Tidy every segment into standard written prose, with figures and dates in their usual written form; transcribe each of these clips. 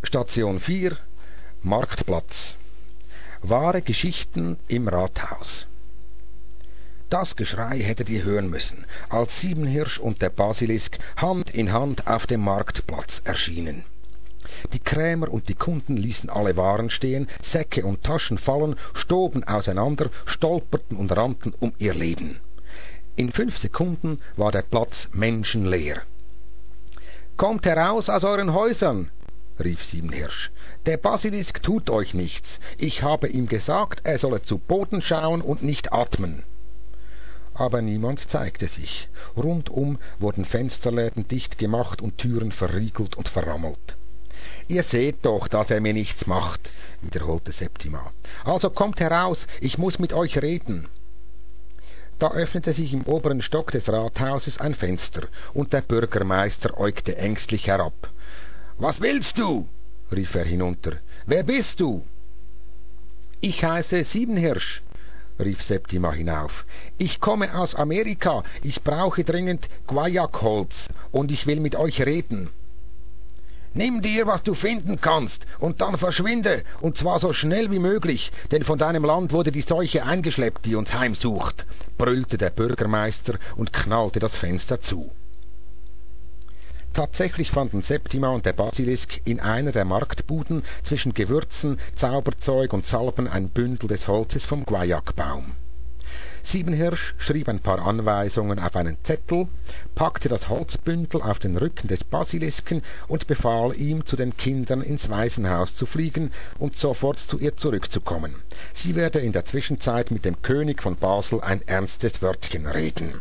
Station 4 Marktplatz. Wahre Geschichten im Rathaus. Das Geschrei hättet ihr hören müssen, als Siebenhirsch und der Basilisk Hand in Hand auf dem Marktplatz erschienen. Die Krämer und die Kunden ließen alle Waren stehen, Säcke und Taschen fallen, stoben auseinander, stolperten und rannten um ihr Leben. In 5 Sekunden war der Platz menschenleer. »Kommt heraus aus euren Häusern«, rief Siebenhirsch. »Der Basilisk tut euch nichts. Ich habe ihm gesagt, er solle zu Boden schauen und nicht atmen.« Aber niemand zeigte sich. Rundum wurden Fensterläden dicht gemacht und Türen verriegelt und verrammelt. »Ihr seht doch, dass er mir nichts macht«, wiederholte Septima. »Also kommt heraus, ich muß mit euch reden.« Da öffnete sich im oberen Stock des Rathauses ein Fenster, und der Bürgermeister äugte ängstlich herab. »Was willst du?« rief er hinunter. »Wer bist du?« »Ich heiße Siebenhirsch«, rief Septima hinauf. »Ich komme aus Amerika, ich brauche dringend Guayac-Holz, und ich will mit euch reden.« »Nimm dir, was du finden kannst, und dann verschwinde, und zwar so schnell wie möglich, denn von deinem Land wurde die Seuche eingeschleppt, die uns heimsucht«, brüllte der Bürgermeister und knallte das Fenster zu. Tatsächlich fanden Septima und der Basilisk in einer der Marktbuden zwischen Gewürzen, Zauberzeug und Salben ein Bündel des Holzes vom Guayacbaum. Siebenhirsch schrieb ein paar Anweisungen auf einen Zettel, packte das Holzbündel auf den Rücken des Basilisken und befahl ihm, zu den Kindern ins Waisenhaus zu fliegen und sofort zu ihr zurückzukommen. Sie werde in der Zwischenzeit mit dem König von Basel ein ernstes Wörtchen reden.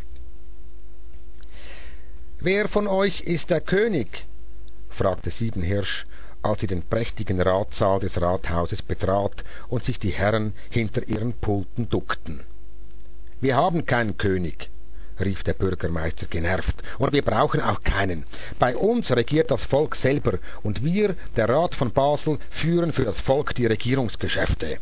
»Wer von euch ist der König?« fragte Siebenhirsch, als sie den prächtigen Ratssaal des Rathauses betrat und sich die Herren hinter ihren Pulten duckten. »Wir haben keinen König«, rief der Bürgermeister genervt, »und wir brauchen auch keinen. Bei uns regiert das Volk selber, und wir, der Rat von Basel, führen für das Volk die Regierungsgeschäfte.«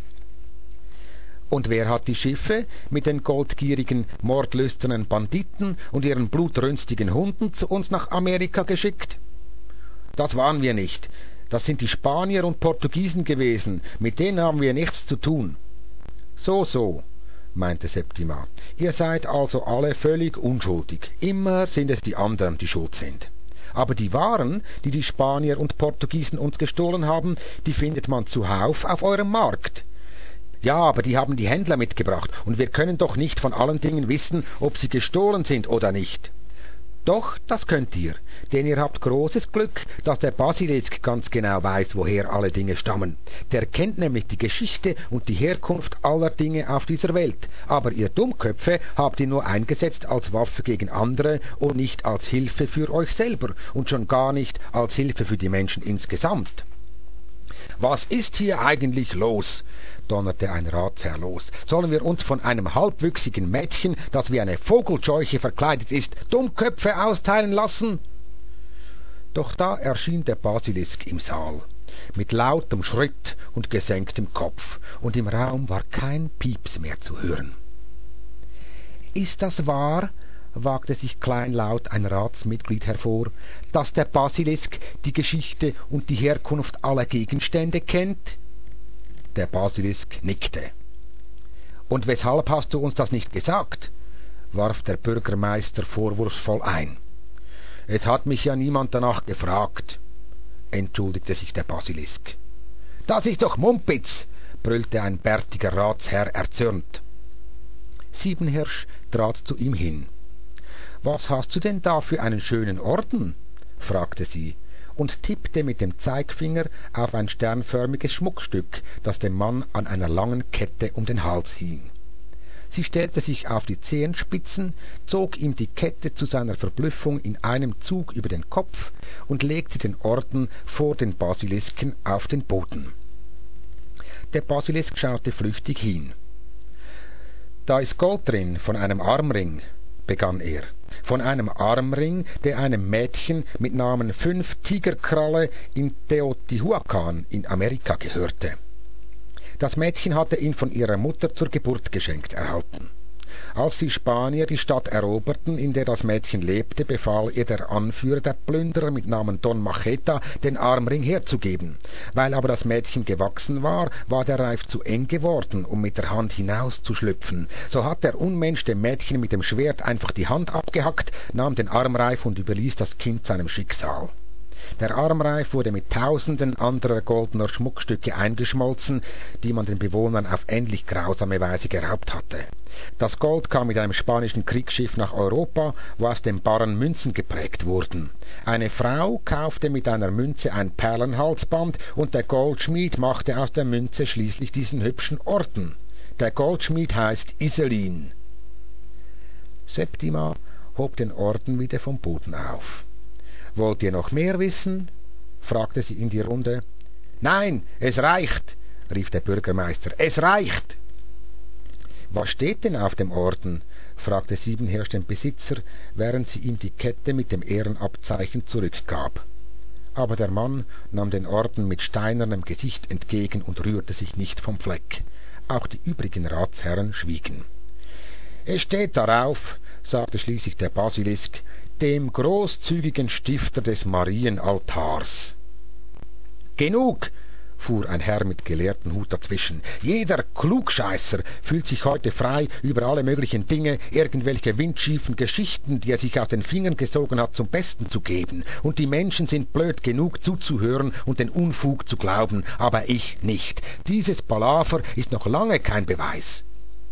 »Und wer hat die Schiffe mit den goldgierigen, mordlüsternen Banditen und ihren blutrünstigen Hunden zu uns nach Amerika geschickt?« »Das waren wir nicht. Das sind die Spanier und Portugiesen gewesen, mit denen haben wir nichts zu tun.« »So«, meinte Septima, »ihr seid also alle völlig unschuldig. Immer sind es die anderen, die schuld sind. Aber die Waren, die die Spanier und Portugiesen uns gestohlen haben, die findet man zuhauf auf eurem Markt.« »Ja, aber die haben die Händler mitgebracht, und wir können doch nicht von allen Dingen wissen, ob sie gestohlen sind oder nicht.« »Doch, das könnt ihr, denn ihr habt großes Glück, dass der Basilisk ganz genau weiß, woher alle Dinge stammen. Der kennt nämlich die Geschichte und die Herkunft aller Dinge auf dieser Welt, aber ihr Dummköpfe habt ihn nur eingesetzt als Waffe gegen andere und nicht als Hilfe für euch selber und schon gar nicht als Hilfe für die Menschen insgesamt.« »Was ist hier eigentlich los?«, donnerte ein Ratsherr los. »Sollen wir uns von einem halbwüchsigen Mädchen, das wie eine Vogelscheuche verkleidet ist, Dummköpfe austeilen lassen?« Doch da erschien der Basilisk im Saal, mit lautem Schritt und gesenktem Kopf, und im Raum war kein Pieps mehr zu hören. »Ist das wahr?«, wagte sich kleinlaut ein Ratsmitglied hervor, »dass der Basilisk die Geschichte und die Herkunft aller Gegenstände kennt?« Der Basilisk nickte. »Und weshalb hast du uns das nicht gesagt?«, warf der Bürgermeister vorwurfsvoll ein. »Es hat mich ja niemand danach gefragt«, entschuldigte sich der Basilisk. »Das ist doch Mumpitz«, brüllte ein bärtiger Ratsherr erzürnt. Siebenhirsch trat zu ihm hin. »Was hast du denn da für einen schönen Orden?«, fragte sie und tippte mit dem Zeigfinger auf ein sternförmiges Schmuckstück, das dem Mann an einer langen Kette um den Hals hing. Sie stellte sich auf die Zehenspitzen, zog ihm die Kette zu seiner Verblüffung in einem Zug über den Kopf und legte den Orden vor den Basilisken auf den Boden. Der Basilisk schaute flüchtig hin. »Da ist Gold drin von einem Armring«, begann er, »von einem Armring, der einem Mädchen mit Namen 5 Tigerkralle in Teotihuacan in Amerika gehörte. Das Mädchen hatte ihn von ihrer Mutter zur Geburt geschenkt erhalten. Als die Spanier die Stadt eroberten, in der das Mädchen lebte, befahl ihr der Anführer der Plünderer mit Namen Don Macheta, den Armring herzugeben. Weil aber das Mädchen gewachsen war, war der Reif zu eng geworden, um mit der Hand hinauszuschlüpfen. So hat der Unmensch dem Mädchen mit dem Schwert einfach die Hand abgehackt, nahm den Armreif und überließ das Kind seinem Schicksal. Der Armreif wurde mit tausenden anderer goldener Schmuckstücke eingeschmolzen, die man den Bewohnern auf ähnlich grausame Weise geraubt hatte. Das Gold kam mit einem spanischen Kriegsschiff nach Europa, wo aus den Barren Münzen geprägt wurden. Eine Frau kaufte mit einer Münze ein Perlenhalsband, und der Goldschmied machte aus der Münze schließlich diesen hübschen Orden. Der Goldschmied heißt Iselin. Septima hob den Orden wieder vom Boden auf. »Wollt ihr noch mehr wissen?« fragte sie in die Runde. »Nein, es reicht«, rief der Bürgermeister, »es reicht!« »Was steht denn auf dem Orden?« fragte Siebenhirsch den Besitzer, während sie ihm die Kette mit dem Ehrenabzeichen zurückgab. Aber der Mann nahm den Orden mit steinernem Gesicht entgegen und rührte sich nicht vom Fleck. Auch die übrigen Ratsherren schwiegen. »Es steht darauf«, sagte schließlich der Basilisk, »dem großzügigen Stifter des Marienaltars.« »Genug«, fuhr ein Herr mit gelehrtem Hut dazwischen. »Jeder Klugscheißer fühlt sich heute frei, über alle möglichen Dinge irgendwelche windschiefen Geschichten, die er sich aus den Fingern gesogen hat, zum Besten zu geben. Und die Menschen sind blöd genug zuzuhören und den Unfug zu glauben, aber ich nicht. Dieses Palaver ist noch lange kein Beweis.«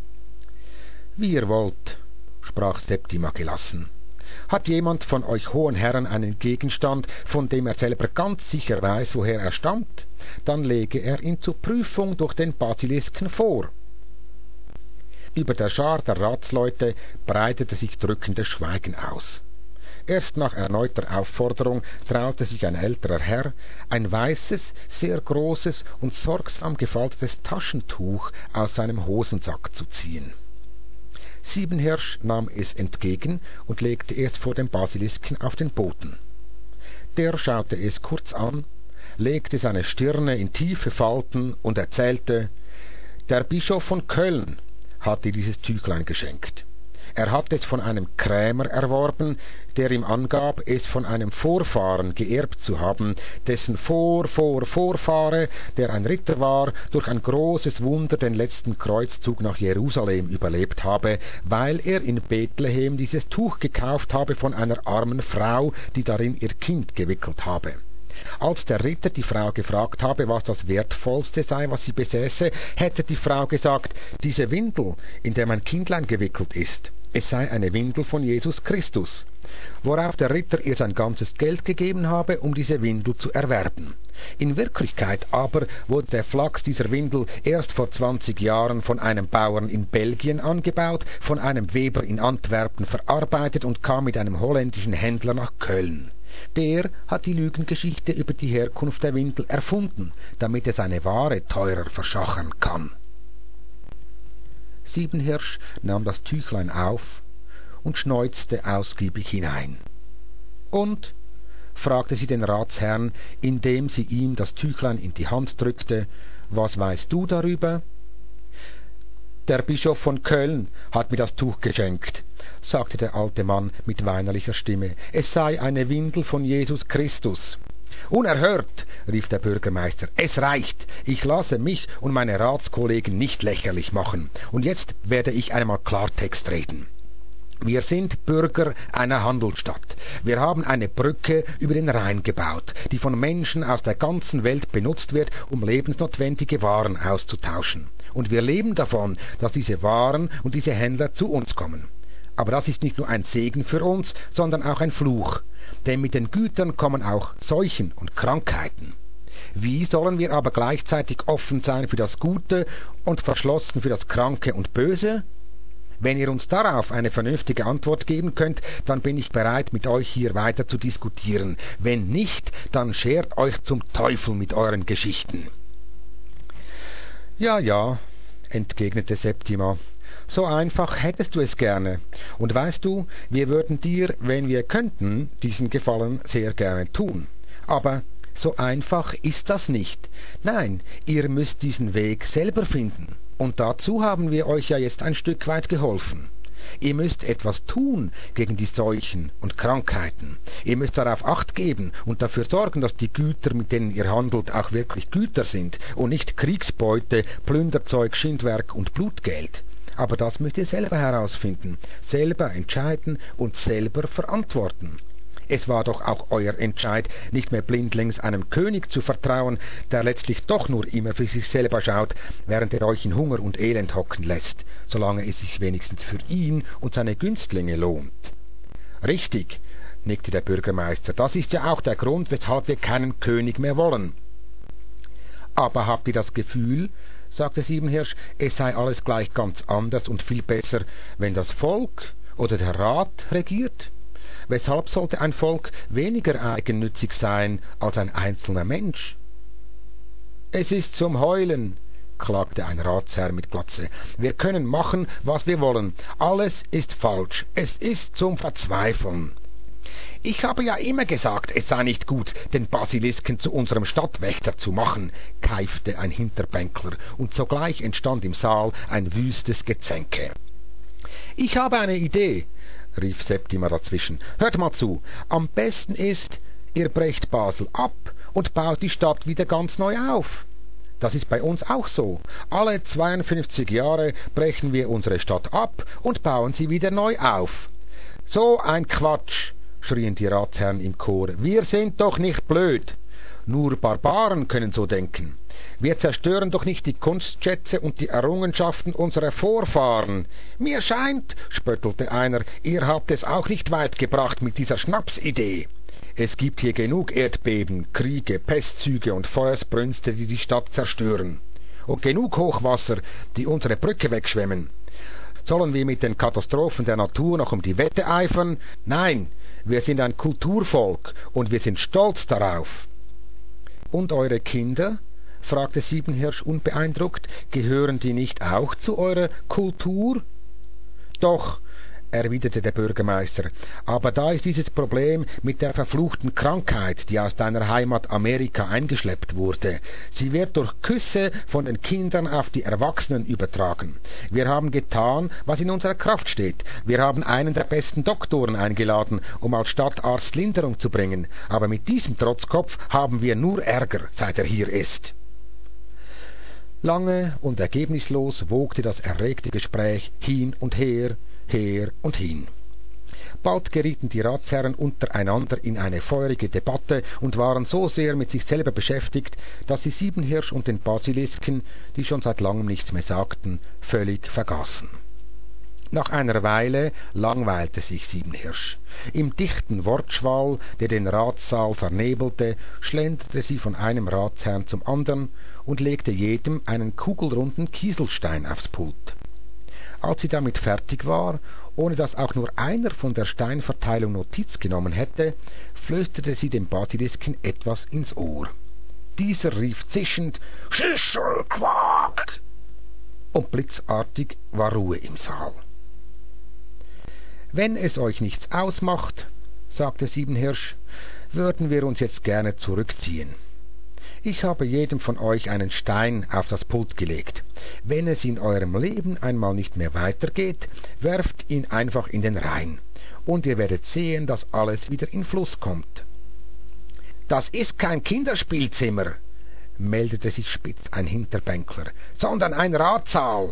»Wie ihr wollt«, sprach Septima gelassen. »Hat jemand von euch hohen Herren einen Gegenstand, von dem er selber ganz sicher weiß, woher er stammt? Dann lege er ihn zur Prüfung durch den Basilisken vor.« Über der Schar der Ratsleute breitete sich drückendes Schweigen aus. Erst nach erneuter Aufforderung traute sich ein älterer Herr, ein weißes, sehr großes und sorgsam gefaltetes Taschentuch aus seinem Hosensack zu ziehen. Siebenhirsch nahm es entgegen und legte es vor dem Basilisken auf den Boden. Der schaute es kurz an, legte seine Stirne in tiefe Falten und erzählte, der Bischof von Köln hat dir dieses Tüchlein geschenkt. Er hat es von einem Krämer erworben, der ihm angab, es von einem Vorfahren geerbt zu haben, dessen Vorfahre, der ein Ritter war, durch ein großes Wunder den letzten Kreuzzug nach Jerusalem überlebt habe, weil er in Bethlehem dieses Tuch gekauft habe von einer armen Frau, die darin ihr Kind gewickelt habe. Als der Ritter die Frau gefragt habe, was das Wertvollste sei, was sie besäße, hätte die Frau gesagt, diese Windel, in der mein Kindlein gewickelt ist, es sei eine Windel von Jesus Christus, worauf der Ritter ihr sein ganzes Geld gegeben habe, um diese Windel zu erwerben. In Wirklichkeit aber wurde der Flachs dieser Windel erst vor 20 Jahren von einem Bauern in Belgien angebaut, von einem Weber in Antwerpen verarbeitet und kam mit einem holländischen Händler nach Köln. Der hat die Lügengeschichte über die Herkunft der Windel erfunden, damit er seine Ware teurer verschachern kann. Siebenhirsch nahm das Tüchlein auf und schneuzte ausgiebig hinein. »Und?« fragte sie den Ratsherrn, indem sie ihm das Tüchlein in die Hand drückte, »was weißt du darüber?« »Der Bischof von Köln hat mir das Tuch geschenkt«, sagte der alte Mann mit weinerlicher Stimme. »Es sei eine Windel von Jesus Christus.« »Unerhört«, rief der Bürgermeister, »es reicht. Ich lasse mich und meine Ratskollegen nicht lächerlich machen. Und jetzt werde ich einmal Klartext reden. Wir sind Bürger einer Handelsstadt. Wir haben eine Brücke über den Rhein gebaut, die von Menschen aus der ganzen Welt benutzt wird, um lebensnotwendige Waren auszutauschen. Und wir leben davon, dass diese Waren und diese Händler zu uns kommen. Aber das ist nicht nur ein Segen für uns, sondern auch ein Fluch. Denn mit den Gütern kommen auch Seuchen und Krankheiten. Wie sollen wir aber gleichzeitig offen sein für das Gute und verschlossen für das Kranke und Böse? Wenn ihr uns darauf eine vernünftige Antwort geben könnt, dann bin ich bereit, mit euch hier weiter zu diskutieren. Wenn nicht, dann schert euch zum Teufel mit euren Geschichten.« »Ja«, entgegnete Septima, »so einfach hättest du es gerne. Und weißt du, wir würden dir, wenn wir könnten, diesen Gefallen sehr gerne tun. Aber so einfach ist das nicht. Nein, ihr müsst diesen Weg selber finden. Und dazu haben wir euch ja jetzt ein Stück weit geholfen. Ihr müsst etwas tun gegen die Seuchen und Krankheiten. Ihr müsst darauf Acht geben und dafür sorgen, dass die Güter, mit denen ihr handelt, auch wirklich Güter sind und nicht Kriegsbeute, Plünderzeug, Schindwerk und Blutgeld. Aber das müsst ihr selber herausfinden, selber entscheiden und selber verantworten. Es war doch auch euer Entscheid, nicht mehr blindlings einem König zu vertrauen, der letztlich doch nur immer für sich selber schaut, während er euch in Hunger und Elend hocken lässt, solange es sich wenigstens für ihn und seine Günstlinge lohnt. Richtig, nickte der Bürgermeister, das ist ja auch der Grund, weshalb wir keinen König mehr wollen. Aber habt ihr das Gefühl, sagte Siebenhirsch, es sei alles gleich ganz anders und viel besser, wenn das Volk oder der Rat regiert? Weshalb sollte ein Volk weniger eigennützig sein als ein einzelner Mensch? Es ist zum Heulen, klagte ein Ratsherr mit Glatze. Wir können machen, was wir wollen. Alles ist falsch. Es ist zum Verzweifeln. Ich habe ja immer gesagt, es sei nicht gut, den Basilisken zu unserem Stadtwächter zu machen, keifte ein Hinterbänkler, und sogleich entstand im Saal ein wüstes Gezänke. Ich habe eine Idee, rief Septima dazwischen. Hört mal zu, am besten ist, ihr brecht Basel ab und baut die Stadt wieder ganz neu auf. Das ist bei uns auch so. Alle 52 Jahre brechen wir unsere Stadt ab und bauen sie wieder neu auf. So ein Quatsch, schrien die Ratsherren im Chor. Wir sind doch nicht blöd. Nur Barbaren können so denken. Wir zerstören doch nicht die Kunstschätze und die Errungenschaften unserer Vorfahren. Mir scheint, spöttelte einer, ihr habt es auch nicht weit gebracht mit dieser Schnapsidee. Es gibt hier genug Erdbeben, Kriege, Pestzüge und Feuersbrünste, die die Stadt zerstören. Und genug Hochwasser, die unsere Brücke wegschwemmen. Sollen wir mit den Katastrophen der Natur noch um die Wette eifern? Nein, wir sind ein Kulturvolk und wir sind stolz darauf. Und eure Kinder? Fragte Siebenhirsch unbeeindruckt. Gehören die nicht auch zu eurer Kultur? Doch, erwiderte der Bürgermeister, aber da ist dieses Problem mit der verfluchten Krankheit, die aus deiner Heimat Amerika eingeschleppt wurde. Sie wird durch Küsse von den Kindern auf die Erwachsenen übertragen. Wir haben getan, was in unserer Kraft steht. Wir haben einen der besten Doktoren eingeladen, um als Stadtarzt Linderung zu bringen, aber mit diesem Trotzkopf haben wir nur Ärger, seit er hier ist. Lange und ergebnislos wogte das erregte Gespräch hin und her und hin. Bald gerieten die Ratsherren untereinander in eine feurige Debatte und waren so sehr mit sich selber beschäftigt, dass sie Siebenhirsch und den Basilisken, die schon seit langem nichts mehr sagten, völlig vergaßen. Nach einer Weile langweilte sich Siebenhirsch. Im dichten Wortschwall, der den Ratssaal vernebelte, schlenderte sie von einem Ratsherrn zum anderen und legte jedem einen kugelrunden Kieselstein aufs Pult. Als sie damit fertig war, ohne dass auch nur einer von der Steinverteilung Notiz genommen hätte, flüsterte sie dem Basilisken etwas ins Ohr. Dieser rief zischend »Schisselquack!« und blitzartig war Ruhe im Saal. »Wenn es euch nichts ausmacht«, sagte Siebenhirsch, »würden wir uns jetzt gerne zurückziehen. Ich habe jedem von euch einen Stein auf das Pult gelegt. Wenn es in eurem Leben einmal nicht mehr weitergeht, werft ihn einfach in den Rhein, und ihr werdet sehen, dass alles wieder in Fluss kommt.« »Das ist kein Kinderspielzimmer«, meldete sich spitz ein Hinterbänkler, »sondern ein Ratssaal.«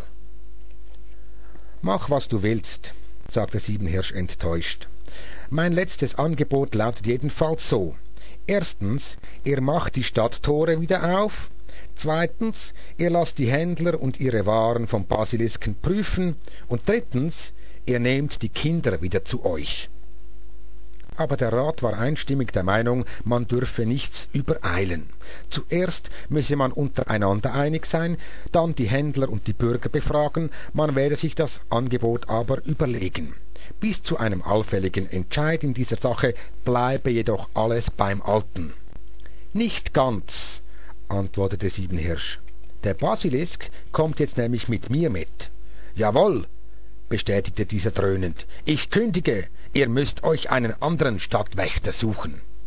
»Mach, was du willst«, sagte Siebenhirsch enttäuscht. »Mein letztes Angebot lautet jedenfalls so. Erstens, ihr macht die Stadttore wieder auf. Zweitens, ihr lasst die Händler und ihre Waren vom Basilisken prüfen. Und drittens, ihr nehmt die Kinder wieder zu euch.« Aber der Rat war einstimmig der Meinung, man dürfe nichts übereilen. Zuerst müsse man untereinander einig sein, dann die Händler und die Bürger befragen, man werde sich das Angebot aber überlegen. Bis zu einem allfälligen Entscheid in dieser Sache bleibe jedoch alles beim Alten. »Nicht ganz«, antwortete Siebenhirsch. »Der Basilisk kommt jetzt nämlich mit mir mit.« »Jawohl«, bestätigte dieser dröhnend. »Ich kündige, ihr müsst euch einen anderen Stadtwächter suchen.«